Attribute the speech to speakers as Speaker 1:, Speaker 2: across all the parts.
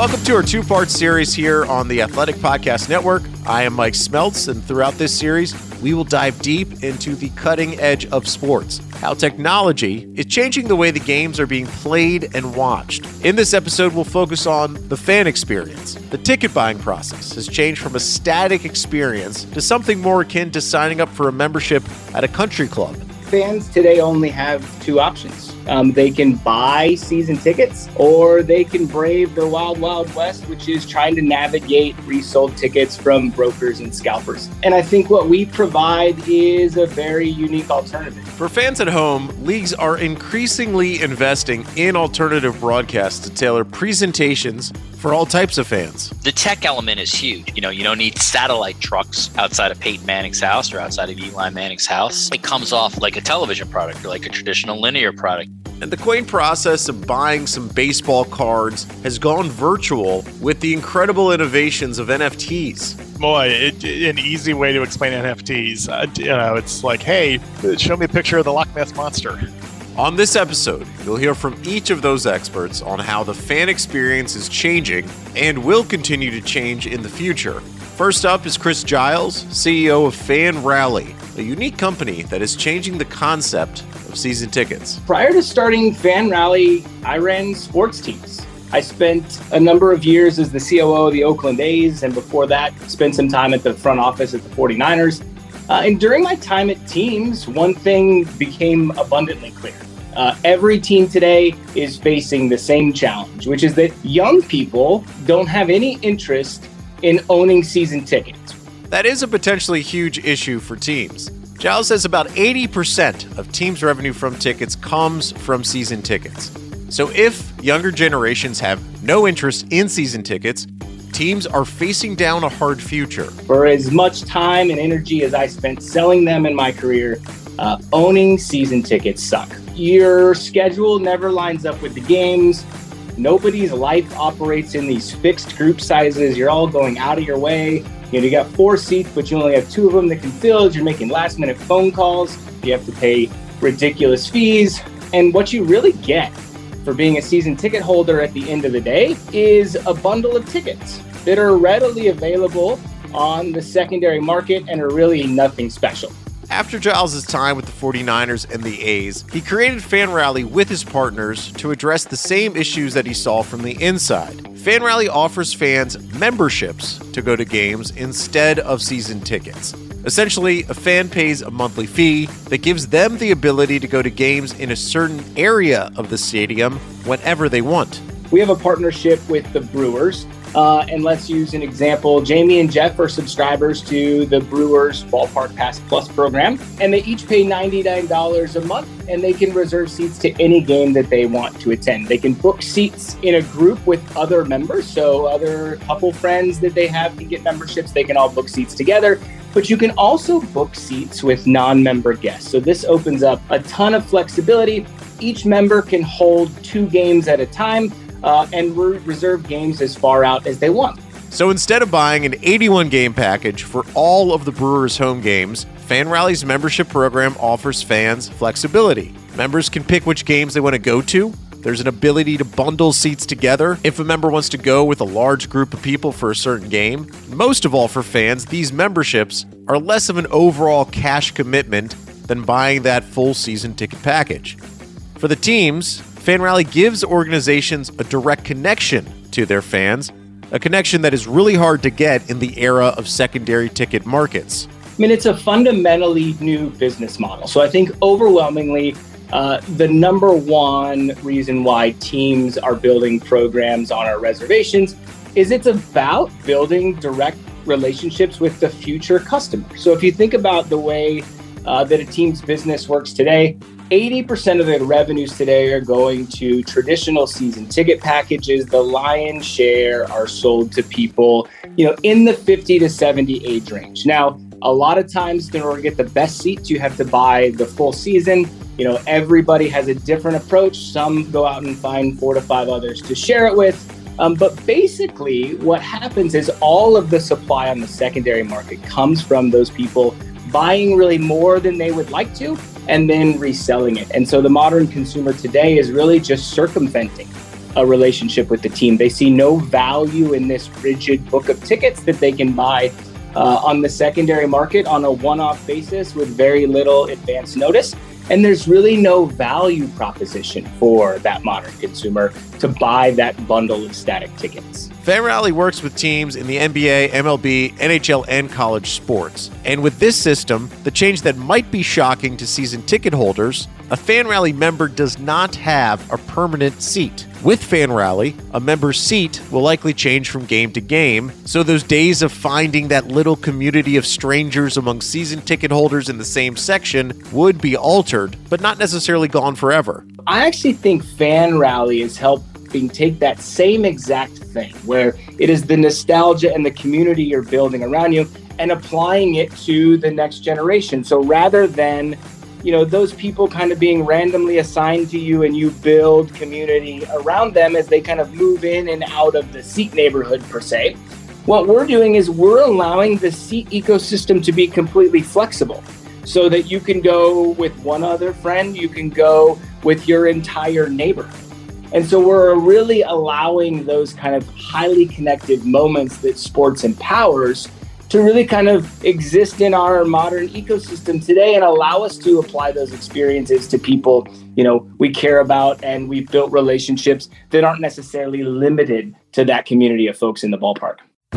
Speaker 1: Welcome to our two-part series here on the Athletic Podcast Network. I am Mike Smeltz, and throughout this series, we will dive deep into the cutting edge of sports, how technology is changing the way the games are being played and watched. In this episode, we'll focus on the fan experience. The ticket buying process has changed from a static experience to something more akin to signing up for a membership at a country club.
Speaker 2: Fans today only have two options. They can buy season tickets, or they can brave the wild, wild west, which is trying to navigate resold tickets from brokers and scalpers. And I think what we provide is a very unique alternative.
Speaker 1: For fans at home, leagues are increasingly investing in alternative broadcasts to tailor presentations for all types of fans.
Speaker 3: The tech element is huge. You don't need satellite trucks outside of Peyton Manning's house or outside of Eli Manning's house. It comes off like a television product or like a traditional linear product.
Speaker 1: And the quaint process of buying some baseball cards has gone virtual with the incredible innovations of NFTs.
Speaker 4: Boy, an easy way to explain NFTs. It's like, hey, show me a picture of the Loch Ness Monster.
Speaker 1: On this episode, you'll hear from each of those experts on how the fan experience is changing and will continue to change in the future. First up is Chris Giles, CEO of Fan Rally, a unique company that is changing the concept of season tickets.
Speaker 2: Prior to starting Fan Rally, I ran sports teams. I spent a number of years as the COO of the Oakland A's, and before that, spent some time at the front office at the 49ers. And during my time at teams, one thing became abundantly clear. Every team today is facing the same challenge, which is that young people don't have any interest in owning season tickets.
Speaker 1: That is a potentially huge issue for teams. Giles says about 80% of teams' revenue from tickets comes from season tickets. So if younger generations have no interest in season tickets, teams are facing down a hard future.
Speaker 2: For as much time and energy as I spent selling them in my career, owning season tickets suck. Your schedule never lines up with the games. Nobody's life operates in these fixed group sizes. You're all going out of your way. You got 4 seats, but you only have 2 of them that can fill. You're making last minute phone calls. You have to pay ridiculous fees. And what you really get for being a season ticket holder at the end of the day is a bundle of tickets that are readily available on the secondary market and are really nothing special.
Speaker 1: After Giles' time with the 49ers and the A's, he created Fan Rally with his partners to address the same issues that he saw from the inside. Fan Rally offers fans memberships to go to games instead of season tickets. Essentially, a fan pays a monthly fee that gives them the ability to go to games in a certain area of the stadium whenever they want.
Speaker 2: We have a partnership with the Brewers. And let's use an example. Jamie and Jeff are subscribers to the Brewers Ballpark Pass Plus program, and they each pay $99 a month, and they can reserve seats to any game that they want to attend. They can book seats in a group with other members, so other couple friends that they have can get memberships. They can all book seats together, but you can also book seats with non-member guests. So this opens up a ton of flexibility. Each member can hold 2 games at a time, and reserve games as far out as they want.
Speaker 1: So instead of buying an 81-game package for all of the Brewers' home games, Fan Rally's membership program offers fans flexibility. Members can pick which games they want to go to. There's an ability to bundle seats together if a member wants to go with a large group of people for a certain game. Most of all for fans, these memberships are less of an overall cash commitment than buying that full season ticket package. For the teams, Fan Rally gives organizations a direct connection to their fans, a connection that is really hard to get in the era of secondary ticket markets.
Speaker 2: I mean, it's a fundamentally new business model. So I think overwhelmingly, the number one reason why teams are building programs on our reservations is it's about building direct relationships with the future customer. So if you think about the way that a team's business works today, 80% of the revenues today are going to traditional season ticket packages. The lion's share are sold to people, in the 50 to 70 age range. Now, a lot of times in order to get the best seats, you have to buy the full season. Everybody has a different approach. Some go out and find 4 to 5 others to share it with. But basically what happens is all of the supply on the secondary market comes from those people buying really more than they would like to and then reselling it. And so the modern consumer today is really just circumventing a relationship with the team. They see no value in this rigid book of tickets that they can buy on the secondary market on a one-off basis with very little advance notice. And there's really no value proposition for that modern consumer to buy that bundle of static tickets.
Speaker 1: FanRally works with teams in the NBA, MLB, NHL, and college sports. And with this system, the change that might be shocking to season ticket holders, a FanRally member does not have a permanent seat. With FanRally, a member's seat will likely change from game to game, so those days of finding that little community of strangers among season ticket holders in the same section would be altered, but not necessarily gone forever.
Speaker 2: I actually think FanRally is helping take that same exact thing, where it is the nostalgia and the community you're building around you, and applying it to the next generation. So rather than those people kind of being randomly assigned to you and you build community around them as they kind of move in and out of the seat neighborhood per se, what we're doing is we're allowing the seat ecosystem to be completely flexible so that you can go with one other friend, you can go with your entire neighborhood. And so we're really allowing those kind of highly connected moments that sports empowers to really kind of exist in our modern ecosystem today and allow us to apply those experiences to people, we care about, and we've built relationships that aren't necessarily limited to that community of folks in the ballpark.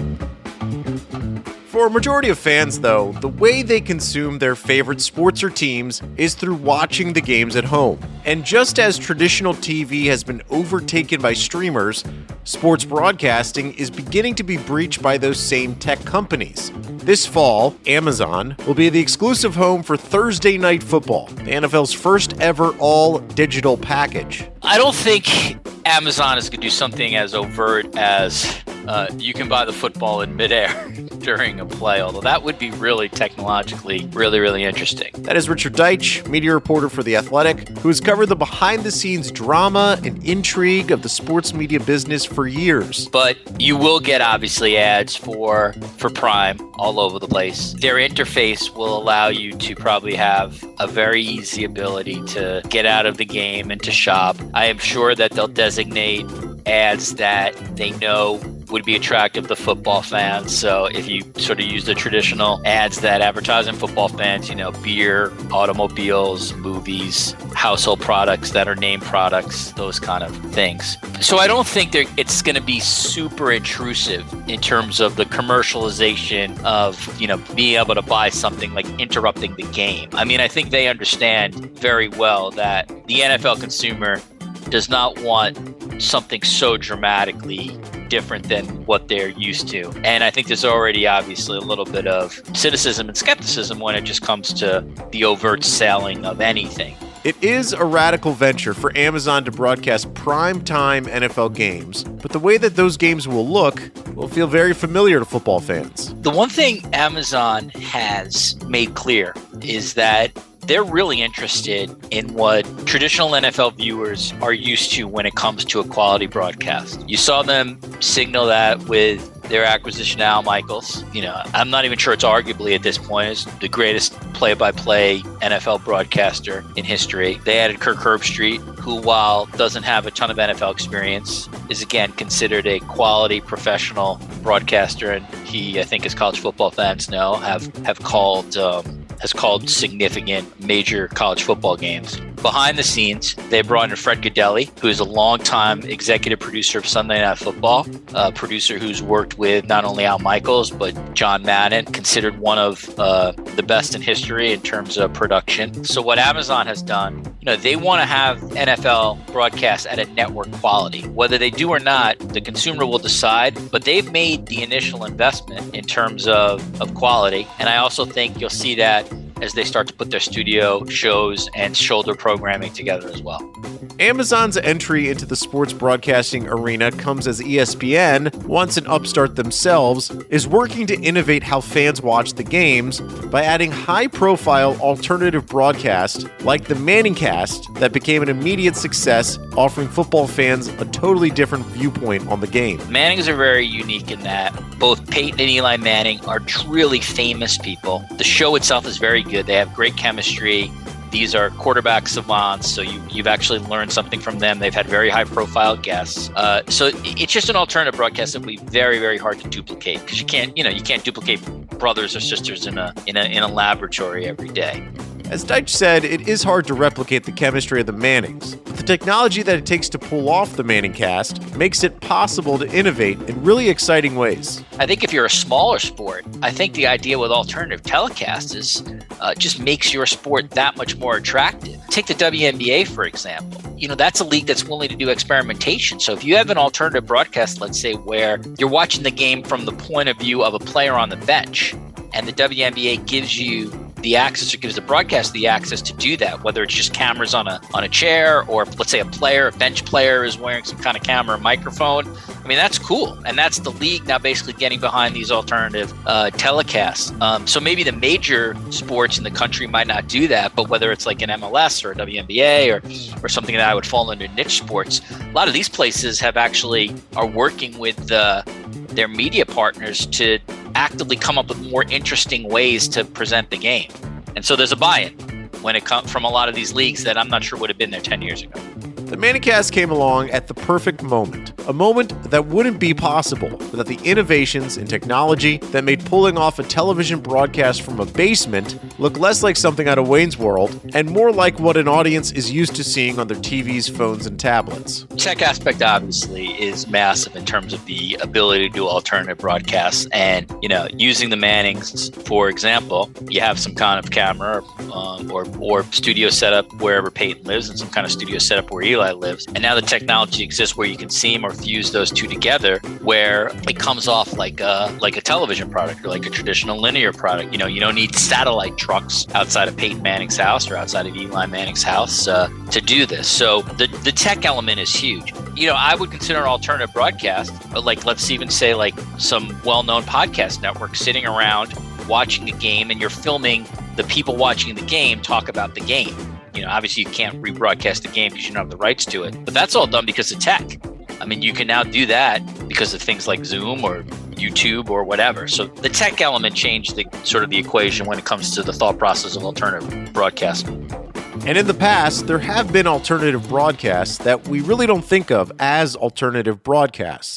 Speaker 1: For a majority of fans, though, the way they consume their favorite sports or teams is through watching the games at home. And just as traditional TV has been overtaken by streamers, sports broadcasting is beginning to be breached by those same tech companies. This fall, Amazon will be the exclusive home for Thursday Night Football, the NFL's first ever all-digital package.
Speaker 3: I don't think Amazon is going to do something as overt as you can buy the football in midair during a play, although that would be really technologically really interesting.
Speaker 1: That is Richard Deitsch, media reporter for The Athletic, who has covered the behind-the-scenes drama and intrigue of the sports media business for years.
Speaker 3: But you will get, obviously, ads for Prime all over the place. Their interface will allow you to probably have a very easy ability to get out of the game and to shop. I am sure that they'll designate ads that they know would be attractive to football fans. So if you sort of use the traditional ads that advertise in football fans, beer, automobiles, movies, household products that are name products, those kind of things. So I don't think it's going to be super intrusive in terms of the commercialization of, being able to buy something like interrupting the game. I mean, I think they understand very well that the NFL consumer does not want something so dramatically different than what they're used to. And I think there's already obviously a little bit of cynicism and skepticism when it just comes to the overt selling of anything.
Speaker 1: It is a radical venture for Amazon to broadcast primetime NFL games, but the way that those games will look will feel very familiar to football fans.
Speaker 3: The one thing Amazon has made clear is that they're really interested in what traditional NFL viewers are used to when it comes to a quality broadcast. You saw them signal that with their acquisition of Al Michaels. I'm not even sure it's arguably at this point is the greatest play-by-play NFL broadcaster in history. They added Kirk Herbstreit, who, while doesn't have a ton of NFL experience, is again considered a quality professional broadcaster, and he, I think, as college football fans know, has called significant major college football games. Behind the scenes, they brought in Fred Gaudelli, who is a longtime executive producer of Sunday Night Football, a producer who's worked with not only Al Michaels, but John Madden, considered one of the best in history in terms of production. So what Amazon has done, they want to have NFL broadcasts at a network quality. Whether they do or not, the consumer will decide, but they've made the initial investment in terms of quality. And I also think you'll see that as they start to put their studio shows and shoulder programming together as well.
Speaker 1: Amazon's entry into the sports broadcasting arena comes as ESPN, once an upstart themselves, is working to innovate how fans watch the games by adding high-profile alternative broadcasts like the Manningcast that became an immediate success, offering football fans a totally different viewpoint on the game.
Speaker 3: Mannings are very unique in that both Peyton and Eli Manning are truly famous people. The show itself is very good. They have great chemistry. These are quarterback savants, so you've actually learned something from them. They've had very high-profile guests. So it's just an alternative broadcast that will be very, very hard to duplicate, because you can't duplicate brothers or sisters in a laboratory every day.
Speaker 1: As Deitch said, it is hard to replicate the chemistry of the Mannings, but the technology that it takes to pull off the Manningcast makes it possible to innovate in really exciting ways.
Speaker 3: I think if you're a smaller sport, I think the idea with alternative telecasts is just makes your sport that much more attractive. Take the WNBA, for example. That's a league that's willing to do experimentation. So if you have an alternative broadcast, let's say, where you're watching the game from the point of view of a player on the bench, and the WNBA gives you the access, or gives the broadcast the access to do that, whether it's just cameras on a chair, or let's say a bench player is wearing some kind of camera or microphone. I mean, that's cool. And that's the league now basically getting behind these alternative telecasts. So maybe the major sports in the country might not do that, but whether it's like an MLS or a WNBA or something that I would fall into niche sports, a lot of these places are working with their media partners to actively come up with more interesting ways to present the game. And so there's a buy-in when it comes from a lot of these leagues that I'm not sure would have been there 10 years ago.
Speaker 1: The Manningcast came along at the perfect moment, a moment that wouldn't be possible without the innovations in technology that made pulling off a television broadcast from a basement look less like something out of Wayne's World and more like what an audience is used to seeing on their TVs, phones, and tablets.
Speaker 3: Tech aspect obviously is massive in terms of the ability to do alternative broadcasts, and using the Mannings, for example, you have some kind of camera or studio setup wherever Peyton lives, and some kind of studio setup where Eli lives. And now the technology exists where you can seam or fuse those two together, where it comes off like a television product or like a traditional linear product. You don't need satellite trucks outside of Peyton Manning's house or outside of Eli Manning's house to do this. So the tech element is huge. I would consider an alternative broadcast, but let's even say some well-known podcast networks sitting around watching the game, and you're filming the people watching the game talk about the game. Obviously you can't rebroadcast the game because you don't have the rights to it, but that's all done because of tech. I mean, you can now do that because of things like Zoom or YouTube or whatever. So the tech element changed the equation when it comes to the thought process of alternative broadcasting.
Speaker 1: And in the past, there have been alternative broadcasts that we really don't think of as alternative broadcasts.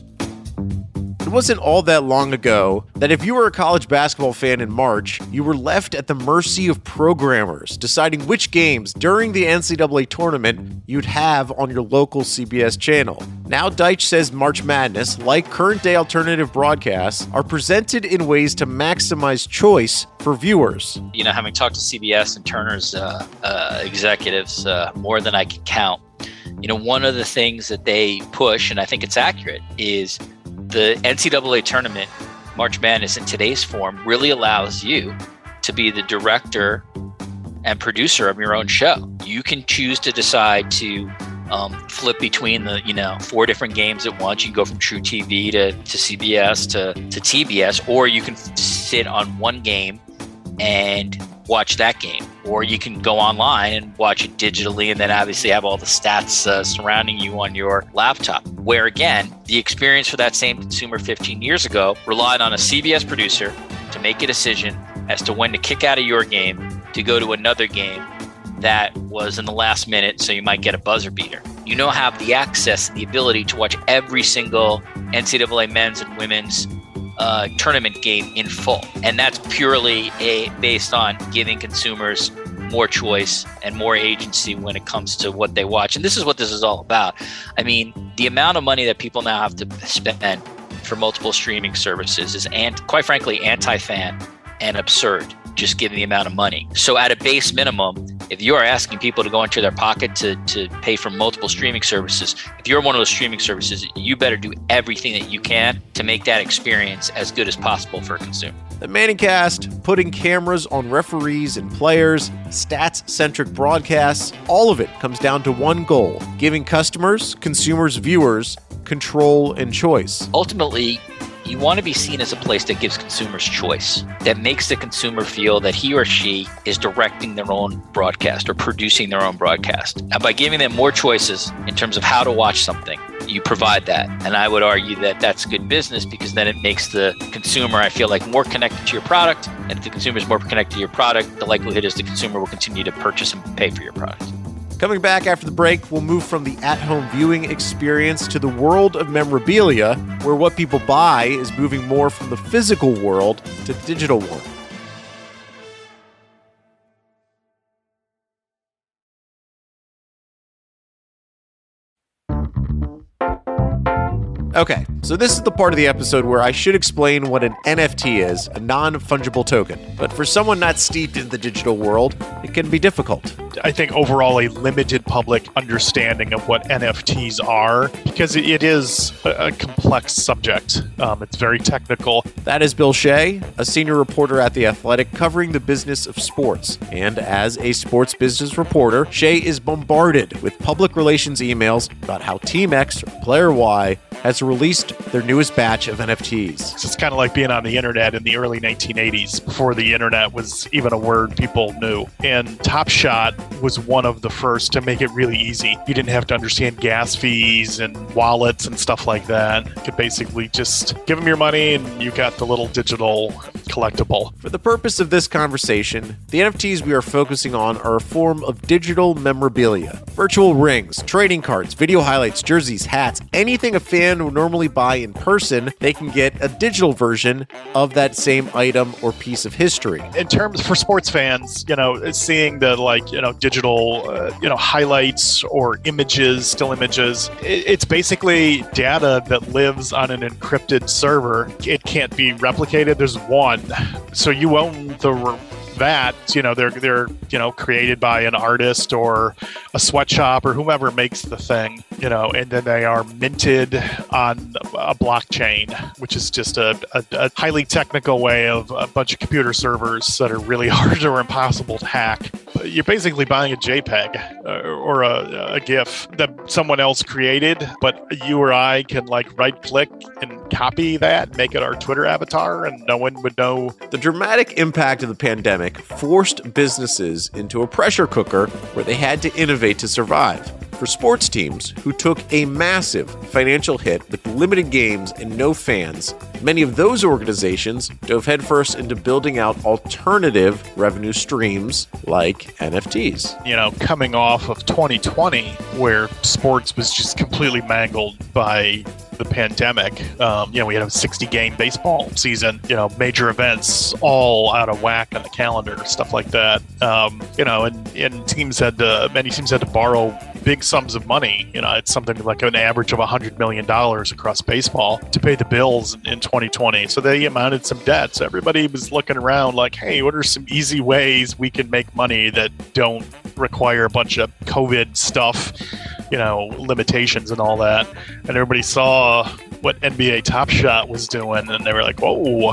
Speaker 1: It wasn't all that long ago that if you were a college basketball fan in March, you were left at the mercy of programmers deciding which games during the NCAA tournament you'd have on your local CBS channel. Now Deitch says March Madness, like current-day alternative broadcasts, are presented in ways to maximize choice for viewers.
Speaker 3: Having talked to CBS and Turner's executives more than I can count, one of the things that they push, and I think it's accurate, is the NCAA tournament, March Madness in today's form, really allows you to be the director and producer of your own show. You can choose to decide to flip between the 4 different games at once. You can go from True TV to CBS to TBS, or you can sit on one game and watch that game, or you can go online and watch it digitally, and then obviously have all the stats surrounding you on your laptop. Where again, the experience for that same consumer 15 years ago relied on a CBS producer to make a decision as to when to kick out of your game to go to another game that was in the last minute, so you might get a buzzer beater. You now have the access and the ability to watch every single NCAA men's and women's tournament game in full. And that's purely based on giving consumers more choice and more agency when it comes to what they watch. And this is what this is all about. I mean, the amount of money that people now have to spend for multiple streaming services is, quite frankly, anti-fan and absurd, just given the amount of money. So at a base minimum, if you are asking people to go into their pocket to pay for multiple streaming services, if you're one of those streaming services, you better do everything that you can to make that experience as good as possible for a consumer.
Speaker 1: The Manningcast, putting cameras on referees and players, stats-centric broadcasts, all of it comes down to one goal: giving customers, consumers, viewers control and choice.
Speaker 3: Ultimately, you want to be seen as a place that gives consumers choice, that makes the consumer feel that he or she is directing their own broadcast or producing their own broadcast. And by giving them more choices in terms of how to watch something, you provide that. And I would argue that that's good business because then it makes the consumer, I feel like, more connected to your product. And if the consumer is more connected to your product, the likelihood is the consumer will continue to purchase and pay for your product.
Speaker 1: Coming back after the break, we'll move from the at-home viewing experience to the world of memorabilia, where what people buy is moving more from the physical world to the digital one. Okay, so this is the part of the episode where I should explain what an NFT is, a non-fungible token. But for someone not steeped in the digital world, it can be difficult.
Speaker 4: I think overall a limited public understanding of what NFTs are, because it is a complex subject. It's very technical.
Speaker 1: That is Bill Shea, a senior reporter at The Athletic covering the business of sports. And as a sports business reporter, Shea is bombarded with public relations emails about how Team X or Player Y has released their newest batch of NFTs.
Speaker 4: So it's kind of like being on the internet in the early 1980s, before the internet was even a word people knew. And Top Shot was one of the first to make it really easy. You didn't have to understand gas fees and wallets and stuff like that. You could basically just give them your money and you got the little digital collectible.
Speaker 1: For the purpose of this conversation, the NFTs we are focusing on are a form of digital memorabilia. Virtual rings, trading cards, video highlights, jerseys, hats, anything a fan would normally buy in person, they can get a digital version of that same item or piece of history.
Speaker 4: In terms for sports fans, seeing the digital, highlights or images, still images, it's basically data that lives on an encrypted server. It can't be replicated. There's one. So you own that, they're created by an artist or a sweatshop or whomever makes the thing, and then they are minted on a blockchain, which is just a highly technical way of a bunch of computer servers that are really hard or impossible to hack. But you're basically buying a JPEG or a GIF that someone else created, but you or I can right click and copy that, make it our Twitter avatar, and no one would know.
Speaker 1: The dramatic impact of the pandemic forced businesses into a pressure cooker where they had to innovate to survive. For sports teams who took a massive financial hit with limited games and no fans, many of those organizations dove headfirst into building out alternative revenue streams like NFTs.
Speaker 4: Coming off of 2020, where sports was just completely mangled by the pandemic. We had a 60-game baseball season, major events all out of whack on the calendar, stuff like that. And many teams had to borrow big sums of money. It's something like an average of $100 million across baseball to pay the bills in 2020. So they amounted some debt. So everybody was looking around like, hey, what are some easy ways we can make money that don't require a bunch of COVID stuff, limitations and all that. And everybody saw what NBA Top Shot was doing, and they were like, whoa.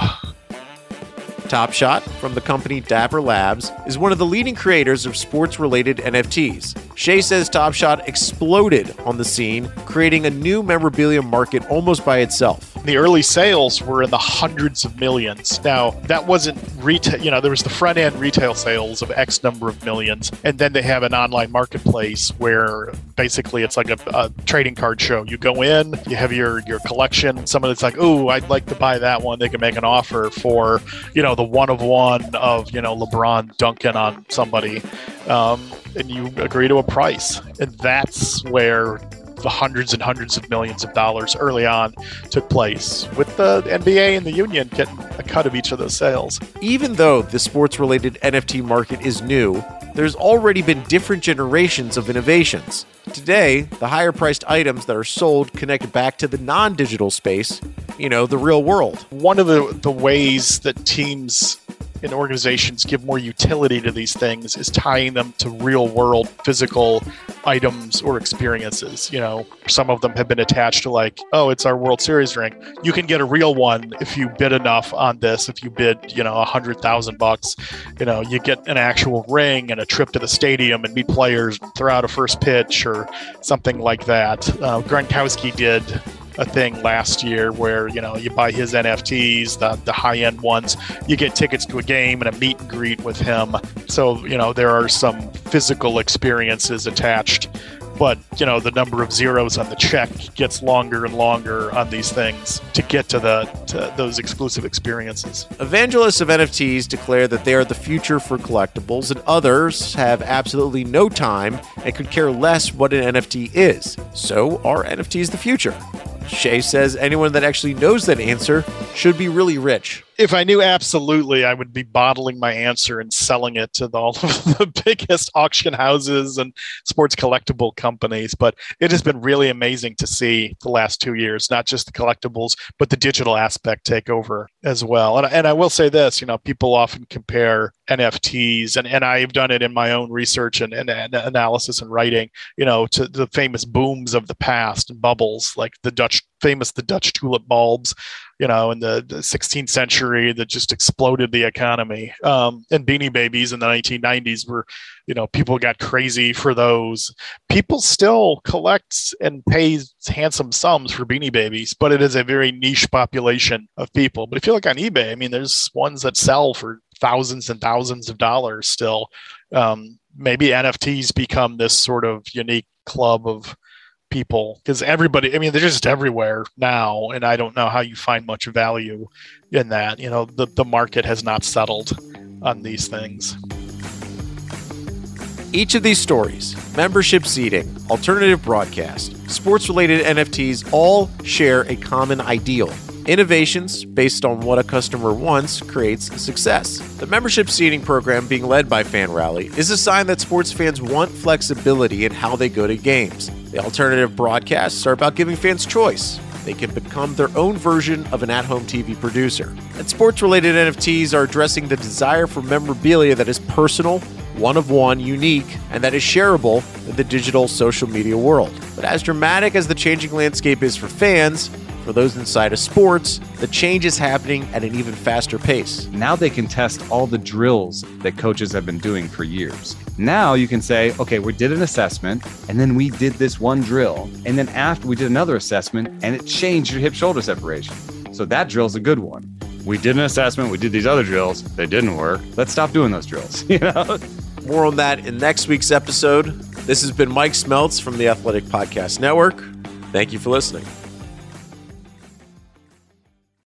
Speaker 1: Top Shot, from the company Dapper Labs, is one of the leading creators of sports-related NFTs. Shea says Top Shot exploded on the scene, creating a new memorabilia market almost by itself.
Speaker 4: The early sales were in the hundreds of millions. Now, that wasn't retail, there was the front-end retail sales of X number of millions, and then they have an online marketplace where basically it's like a trading card show. You go in, you have your collection, someone that's like, oh, I'd like to buy that one. They can make an offer for, the one of LeBron dunking on somebody, and you agree to a price. And that's where the hundreds and hundreds of millions of dollars early on took place, with the NBA and the union getting a cut of each of those sales.
Speaker 1: Even though the sports-related NFT market is new, there's already been different generations of innovations. Today, the higher-priced items that are sold connect back to the non-digital space, the real world.
Speaker 4: One of the ways that teams and organizations give more utility to these things is tying them to real-world physical items or experiences. Some of them have been attached to it's our World Series ring. You can get a real one if you bid enough on this. If you bid, $100,000, you get an actual ring and a trip to the stadium and meet players and throw out a first pitch or something like that. Gronkowski did a thing last year where, you buy his NFTs, the high-end ones, you get tickets to a game and a meet and greet with him. So, there are some physical experiences attached but the number of zeros on the check gets longer and longer on these things to get to those exclusive experiences.
Speaker 1: Evangelists of NFTs declare that they are the future for collectibles, and others have absolutely no time and could care less what an NFT is. So are NFTs the future? Shay says anyone that actually knows that answer should be really rich.
Speaker 4: If I knew absolutely, I would be bottling my answer and selling it to all of the biggest auction houses and sports collectible companies. But it has been really amazing to see the last 2 years, not just the collectibles, but the digital aspect take over as well. And I will say this, people often compare NFTs, and I've done it in my own research and analysis and writing, to the famous booms of the past and bubbles, like the Dutch tulip bulbs, in the 16th century that just exploded the economy. And Beanie Babies in the 1990s were, people got crazy for those. People still collect and pay handsome sums for Beanie Babies, but it is a very niche population of people. But if you look on eBay, there's ones that sell for thousands and thousands of dollars still. Maybe NFTs become this sort of unique club of people, because everybody, they're just everywhere now, and I don't know how you find much value in that. The market has not settled on these things.
Speaker 1: Each of these stories, membership seating, alternative broadcast, sports-related NFTs, all share a common ideal. Innovations based on what a customer wants creates success. The membership seating program being led by FanRally is a sign that sports fans want flexibility in how they go to games. The alternative broadcasts are about giving fans choice. They can become their own version of an at-home TV producer. And sports-related NFTs are addressing the desire for memorabilia that is personal, one-of-one, unique, and that is shareable in the digital social media world. But as dramatic as the changing landscape is for fans, for those inside of sports, the change is happening at an even faster pace.
Speaker 5: Now they can test all the drills that coaches have been doing for years. Now you can say, okay, we did an assessment, and then we did this one drill, and then after we did another assessment, and it changed your hip-shoulder separation. So that drill's a good one. We did an assessment, we did these other drills, they didn't work. Let's stop doing those drills,
Speaker 1: More on that in next week's episode. This has been Mike Smeltz from the Athletic Podcast Network. Thank you for listening.